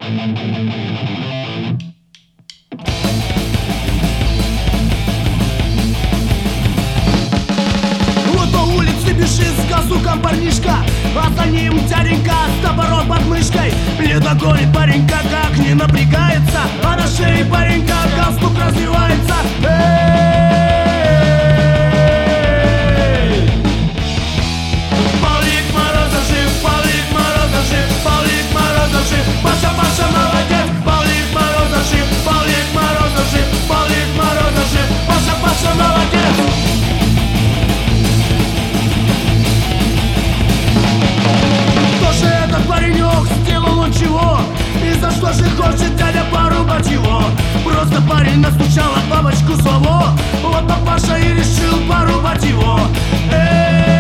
Вот по улице бежит с газуком парнишка, а за ним дяденька с топором под мышкой. Не догонит паренька, как не напрягается, а на шее паренька галстук развивается. Павлик Морозов жив, Павлик Морозов жив, Павлик Морозов жив, Паша, Паша молодец. Павлик Морозов жив, Павлик Морозов жив, Павлик Морозов жив, Паша, Паша молодец. Что же этот паренек, сделал он чего? И за что же хочет дядя порубать его? Просто парень настучал, а бабочку злого. Вот папаша и решил порубать его.